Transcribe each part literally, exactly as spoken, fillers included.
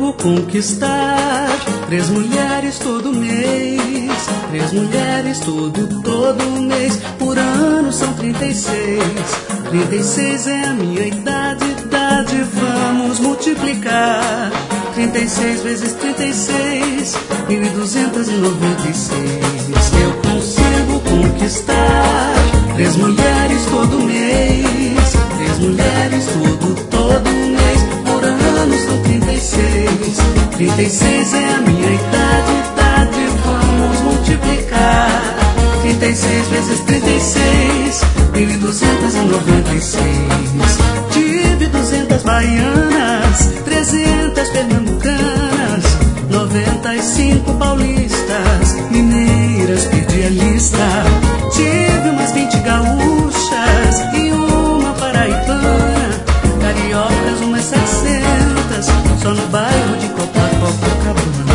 consigo conquistar três mulheres todo mês, três mulheres todo, todo mês. Por ano são trinta e seis, trinta e seis é a minha idade, idade. Vamos multiplicar trinta e seis vezes trinta e seis, mil duzentos e noventa e seis. Eu consigo conquistar três mulheres todo mês, três mulheres todo, todo mês. Por ano são trinta e seis, trinta e seis é a minha idade, idade. Vamos multiplicar trinta e seis vezes trinta e seis, mil duzentos e noventa e seis. Tive duzentas baianas, trezentas pernambucanas, noventa e cinco paulistas, mineiras, perdi a lista. Tive umas vinte gaúchas e uma paraibana, cariocas umas setecentas, só no bairro de Copacabana.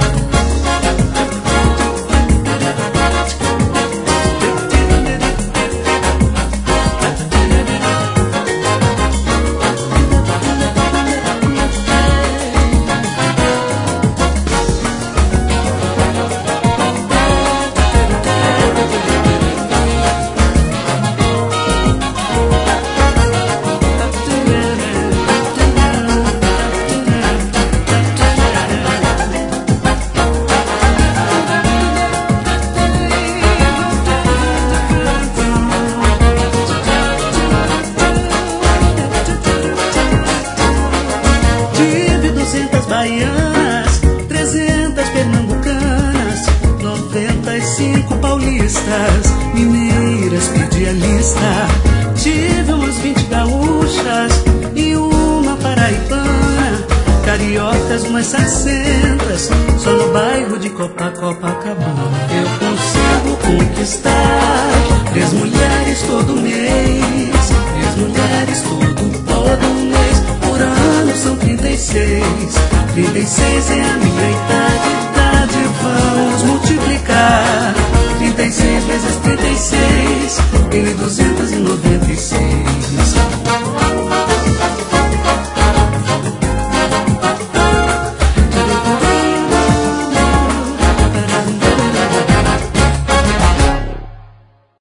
Baianas, trezentas pernambucanas, noventa e cinco paulistas, mineiras, perdi a lista. Tive umas vinte gaúchas e uma paraibana, cariocas umas setecentas, só no bairro de Copacabana. Eu consigo conquistar três mulheres todo mês, três mulheres todo, todo mês. Por ano são trinta e seis, trinta e seis é a minha idade, idade. Vamos multiplicar trinta e seis vezes trinta e seis, mil duzentos e noventa.